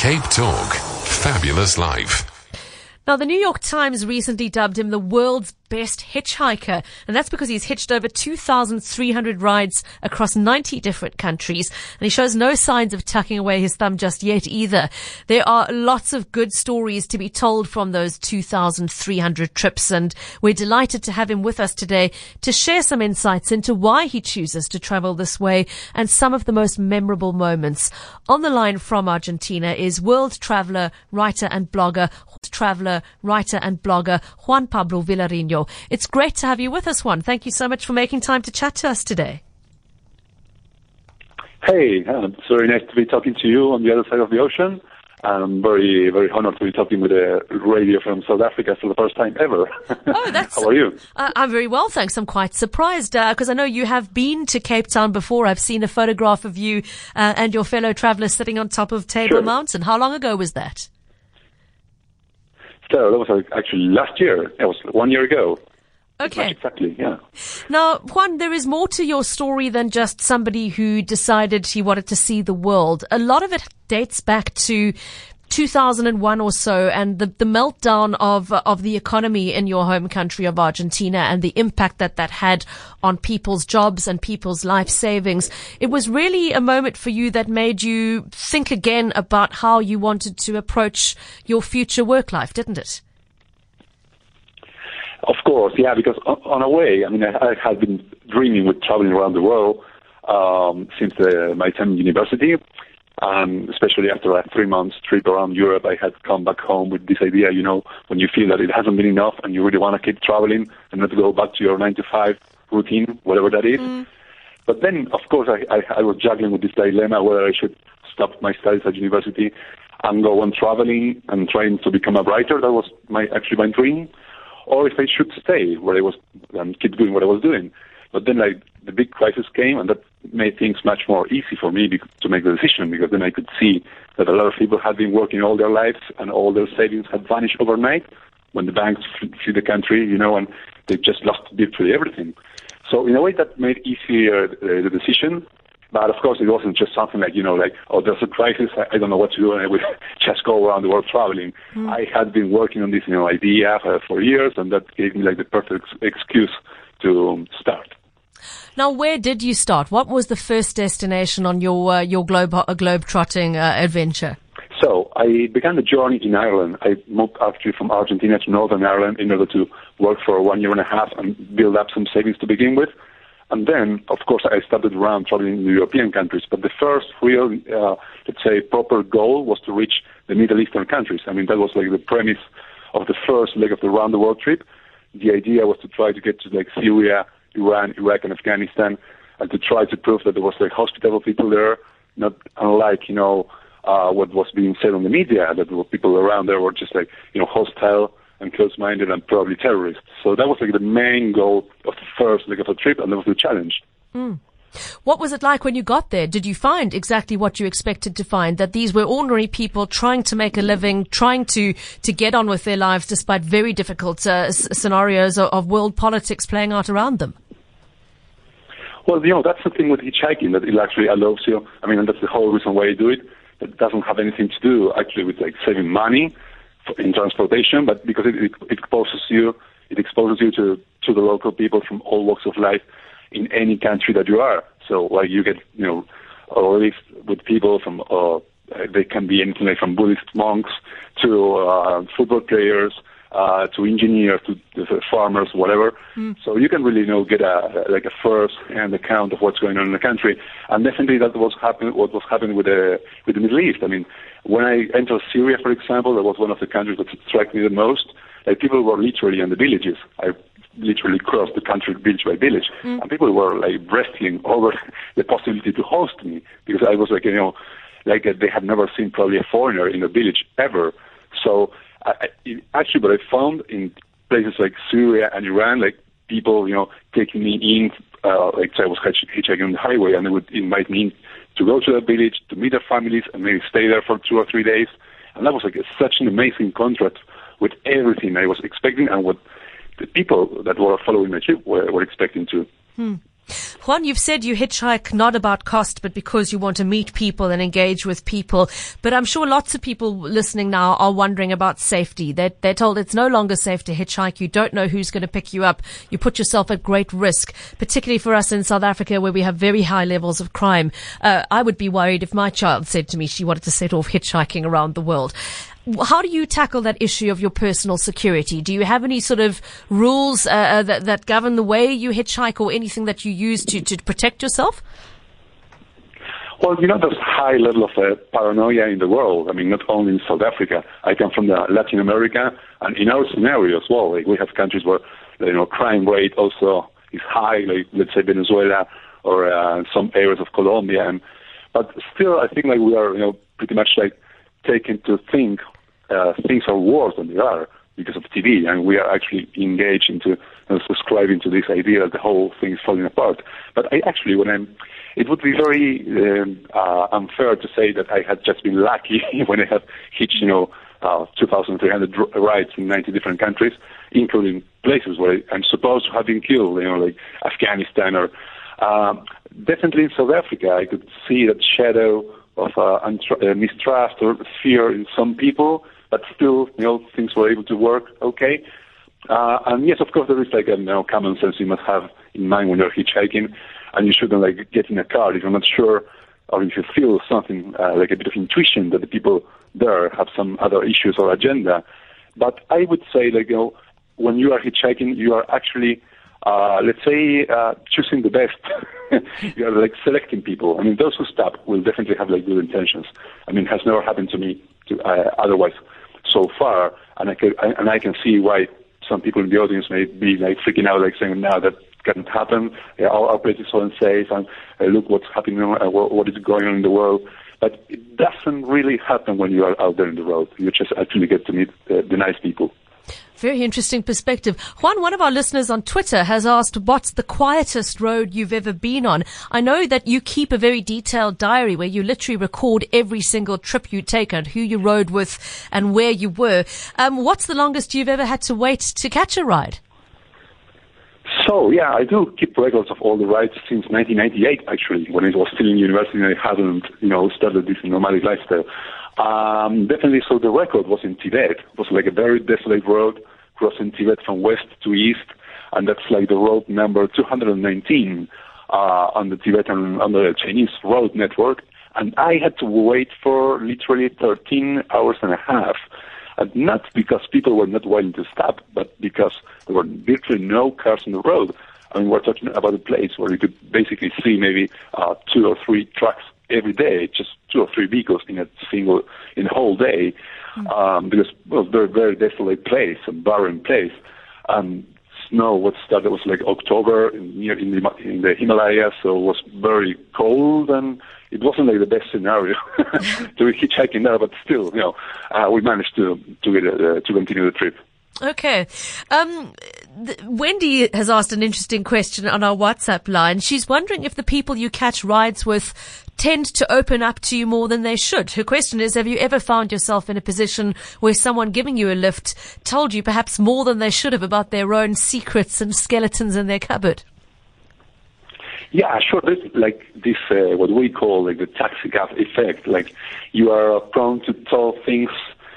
Cape Talk. Fabulous life. Now, the New York Times recently dubbed him the world's best hitchhiker, and that's because he's hitched over 2,300 rides across 90 different countries, and he shows no signs of tucking away his thumb just yet either. There are lots of good stories to be told from those 2,300 trips, and we're delighted to have him with us today to share some insights into why he chooses to travel this way and some of the most memorable moments. On the line from Argentina is world traveler, writer and blogger Juan Pablo Villarino. It's great to have you with us, Juan. Thank you so much for making time to chat to us today. Hey, it's very nice to be talking to you on the other side of the ocean. I'm very, very honored to be talking with a radio from South Africa for the first time ever. Oh, that's... How are you? I'm very well, thanks. I'm quite surprised because I know you have been to Cape Town before. I've seen a photograph of you and your fellow travelers sitting on top of Table Mountain. How long ago was that? So that was actually last year. It was 1 year ago. Okay. Exactly, yeah. Now, Juan, there is more to your story than just somebody who decided he wanted to see the world. A lot of it dates back to 2001 or so, and the meltdown of the economy in your home country of Argentina and the impact that had on people's jobs and people's life savings. It was really a moment for you that made you think again about how you wanted to approach your future work life, didn't it? Of course, yeah, because on a way, I mean, I had been dreaming with traveling around the world since my time in university. Especially after a 3 months trip around Europe, I had come back home with this idea, when you feel that it hasn't been enough and you really want to keep traveling and not go back to your 9-to-5 routine, whatever that is. But then, of course, I was juggling with this dilemma whether I should stop my studies at university and go on traveling and trying to become a writer. That was my dream. Or if I should stay where I was and keep doing what I was doing. But then the big crisis came, and that made things much more easy for me to make the decision, because then I could see that a lot of people had been working all their lives and all their savings had vanished overnight when the banks flew the country, and they just lost virtually everything. So in a way that made easier the decision. But of course, it wasn't just something oh, there's a crisis, I don't know what to do, and I would just go around the world traveling. I had been working on this idea for years, and that gave me the perfect excuse to start. Now, where did you start? What was the first destination on your globe-trotting adventure? So I began the journey in Ireland. I moved actually from Argentina to Northern Ireland in order to work for 1 year and a half and build up some savings to begin with. And then, of course, I started around traveling in the European countries. But the first real, let's say, proper goal was to reach the Middle Eastern countries. I mean, that was the premise of the first leg of the round-the-world trip. The idea was to try to get to Syria, Iran, Iraq, and Afghanistan, and to try to prove that there was hospitable people there, not unlike what was being said on the media, that there were people around there were just hostile and close-minded and probably terrorists. So that was the main goal of the first leg of the trip, and that was the challenge. What was it like when you got there? Did you find exactly what you expected to find, that these were ordinary people trying to make a living, trying to get on with their lives despite very difficult scenarios of world politics playing out around them? Well, that's the thing with hitchhiking, that it actually allows you, and that's the whole reason why I do it. It doesn't have anything to do actually with saving money in transportation, but because it exposes you to the local people from all walks of life in any country that you are. So you get, live with people from, they can be anything from Buddhist monks to football players, to engineers, to farmers, whatever. So you can really get a first-hand account of what's going on in the country. And definitely that was what was happening with the Middle East. I mean, when I entered Syria, for example, that was one of the countries that struck me the most. People were literally in the villages. I literally crossed the country village by village, and people were wrestling over the possibility to host me, because I was they had never seen probably a foreigner in a village ever. So actually, what I found in places like Syria and Iran, people, taking me in, I was hitchhiking on the highway, and they would invite me in to go to the village, to meet their families, and maybe stay there for 2 or 3 days. And that was such an amazing contrast with everything I was expecting and what the people that were following my trip were expecting too. Juan, you've said you hitchhike not about cost, but because you want to meet people and engage with people. But I'm sure lots of people listening now are wondering about safety. They're told it's no longer safe to hitchhike. You don't know who's going to pick you up. You put yourself at great risk, particularly for us in South Africa where we have very high levels of crime. I would be worried if my child said to me she wanted to set off hitchhiking around the world. How do you tackle that issue of your personal security? Do you have any sort of rules that govern the way you hitchhike or anything that you use to protect yourself? Well, there's a high level of paranoia in the world. I mean, not only in South Africa. I come from Latin America, and in our scenario as well, like we have countries where, crime rate also is high, like let's say Venezuela or some areas of Colombia. But still, I think like we are, pretty much like taken to think things are worse than they are because of TV, and we are actually engaged into subscribing to this idea that the whole thing is falling apart. But it would be very unfair to say that I had just been lucky when I have hitched, 2,300 rides in 90 different countries, including places where I'm supposed to have been killed, like Afghanistan or definitely in South Africa. I could see that shadow of mistrust or fear in some people, but still, things were able to work okay. And yes, of course, there is like a common sense you must have in mind when you're hitchhiking, and you shouldn't like get in a car if you're not sure, or if you feel something like a bit of intuition that the people there have some other issues or agenda. But I would say, like, when you are hitchhiking, you are actually, let's say, choosing the best. You are like selecting people. I mean, those who stop will definitely have like good intentions. I mean, it has never happened to me otherwise so far, and I can see why some people in the audience may be like freaking out, like saying, "No, that can't happen. Our place is so unsafe, and look what's happening, what is going on in the world." But it doesn't really happen when you are out there in the road. You just actually get to meet the nice people. Very interesting perspective. Juan, one of our listeners on Twitter has asked, what's the quietest road you've ever been on? I know that you keep a very detailed diary where you literally record every single trip you take and who you rode with and where you were. What's the longest you've ever had to wait to catch a ride? So, yeah, I do keep records of all the rides since 1998, actually, when I was still in university and I hadn't, started this nomadic lifestyle. Definitely, so the record was in Tibet. It was like a very desolate road crossing Tibet from west to east, and that's like the road number 219 on the Tibetan, on the Chinese road network. And I had to wait for literally 13 hours and a half. And not because people were not willing to stop, but because there were literally no cars on the road. I mean, we're talking about a place where you could basically see maybe 2 or 3 trucks every day, just 2 or 3 vehicles in a whole day, because it was a very, very desolate place, a barren place. Snow, what started was like October in the Himalayas, so it was very cold, and it wasn't like the best scenario to be hitchhiking there, but still, we managed to continue the trip. Okay. Wendy has asked an interesting question on our WhatsApp line. She's wondering if the people you catch rides with tend to open up to you more than they should. Her question is, have you ever found yourself in a position where someone giving you a lift told you perhaps more than they should have about their own secrets and skeletons in their cupboard? Yeah, sure. There's like this, what we call like the taxi cab effect. Like you are prone to tell things,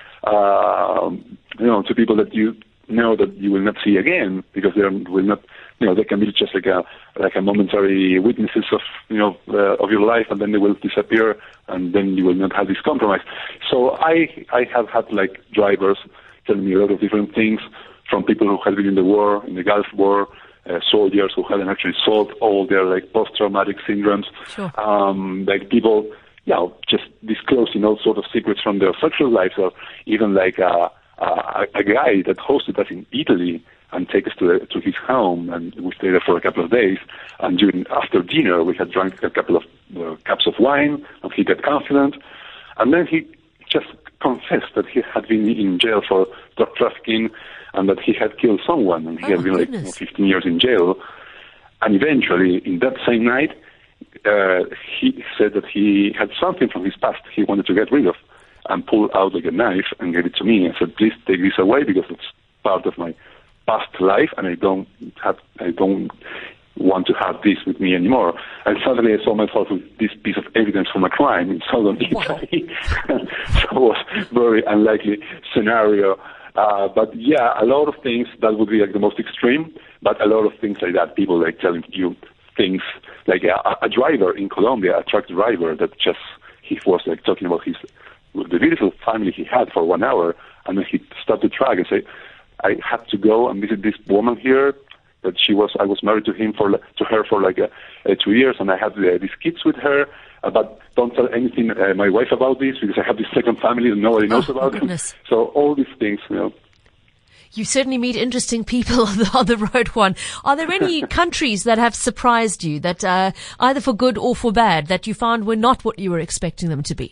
to people that you know that you will not see again, because they will not, they can be just like a momentary witnesses of your life, and then they will disappear, and then you will not have this compromise. So I have had like drivers telling me a lot of different things, from people who had been in the war, in the Gulf War, soldiers who hadn't actually solved all their like post-traumatic syndromes, sure. Like people, just disclosing all sorts of secrets from their sexual lives, or even like a guy that hosted us in Italy and take us to his home, and we stayed there for a couple of days. And after dinner, we had drunk a couple of cups of wine, and he got confident, and then he just confessed that he had been in jail for drug trafficking, and that he had killed someone, and he had been like 15 years in jail. And eventually, in that same night, he said that he had something from his past he wanted to get rid of, and pulled out like a knife and gave it to me and said, "Please take this away, because it's part of my past life, and I don't want to have this with me anymore. And suddenly I saw myself with this piece of evidence for my crime in southern Italy. So it was a very unlikely scenario. But yeah, a lot of things that would be like the most extreme, but a lot of things like that, people like telling you things like a driver in Colombia, a truck driver that just, he was like talking about the beautiful family he had for 1 hour, and then he stopped the truck and said, I had to go and visit this woman here that I was married to her for like 2 years, and I had these kids with her, but don't tell anything, my wife, about this, because I have this second family that nobody knows about. So all these things, you know. You certainly meet interesting people on the road, Juan. Are there any countries that have surprised you, that either for good or for bad, that you found were not what you were expecting them to be?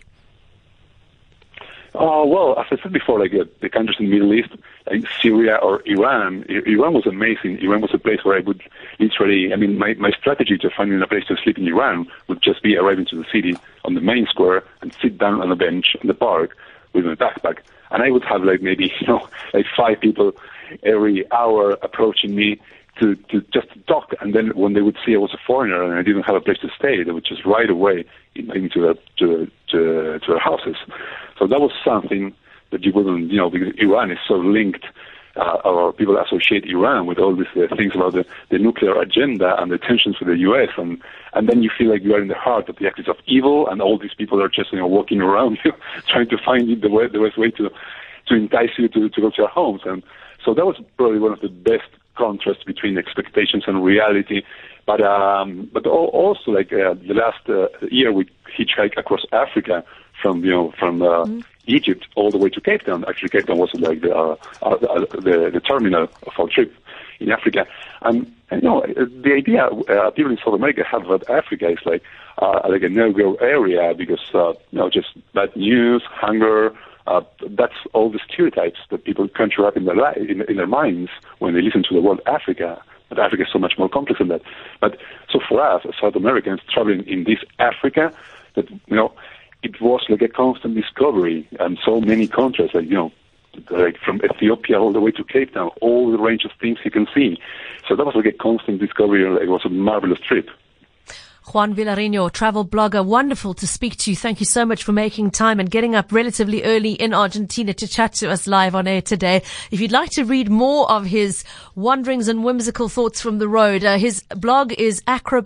Well, as I said before, like the countries in the Middle East, like Syria or Iran. Iran was amazing. Iran was a place where I would literally, I mean, my strategy to finding a place to sleep in Iran would just be arriving to the city on the main square and sit down on a bench in the park with my backpack. And I would have like maybe, like 5 people every hour approaching me to just talk. And then when they would see I was a foreigner and I didn't have a place to stay, they would just right away invite me to their houses. So that was something that you wouldn't, because Iran is so linked, or people associate Iran with all these things about the nuclear agenda and the tensions with the U.S. And then you feel like you are in the heart of the axis of evil, and all these people are just, walking around you, trying to find the best way to entice you to go to their homes. And so that was probably one of the best contrasts between expectations and reality. But also like the last year we hitchhiked across Africa from Egypt all the way to Cape Town. Actually, Cape Town was like the terminal of our trip in Africa. And the idea people in South America have about Africa is like a no-go area because just bad news, hunger. That's all the stereotypes that people conjure up in their minds when they listen to the word Africa. But Africa is so much more complex than that. But so for us, as South Americans traveling in this Africa, that it was like a constant discovery, and so many countries, like from Ethiopia all the way to Cape Town, all the range of things you can see. So that was like a constant discovery, and it was a marvelous trip. Juan Villareño, travel blogger, wonderful to speak to you. Thank you so much for making time and getting up relatively early in Argentina to chat to us live on air today. If you'd like to read more of his wanderings and whimsical thoughts from the road, his blog is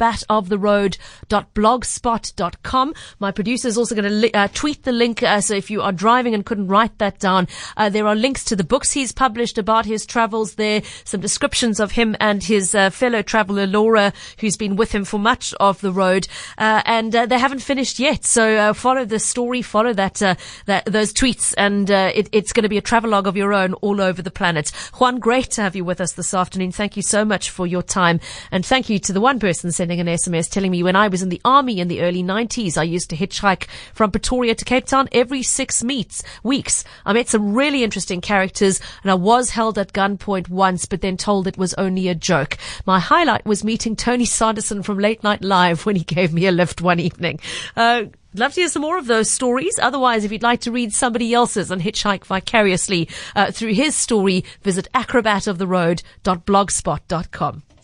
acrobatoftheroad.blogspot.com. My producer is also going to tweet the link, so if you are driving and couldn't write that down, there are links to the books he's published about his travels there, some descriptions of him and his fellow traveler Laura, who's been with him for much of the road, and they haven't finished yet. So follow the story, follow those tweets, and it's going to be a travelogue of your own all over the planet. Juan, great to have you with us this afternoon. Thank you so much for your time, and thank you to the one person sending an SMS telling me when I was in the army in the early 90s, I used to hitchhike from Pretoria to Cape Town every 6 weeks. I met some really interesting characters, and I was held at gunpoint once, but then told it was only a joke. My highlight was meeting Tony Sanderson from Late Night Live when he gave me a lift one evening. Love to hear some more of those stories. Otherwise, if you'd like to read somebody else's and hitchhike vicariously through his story, visit acrobatoftheroad.blogspot.com.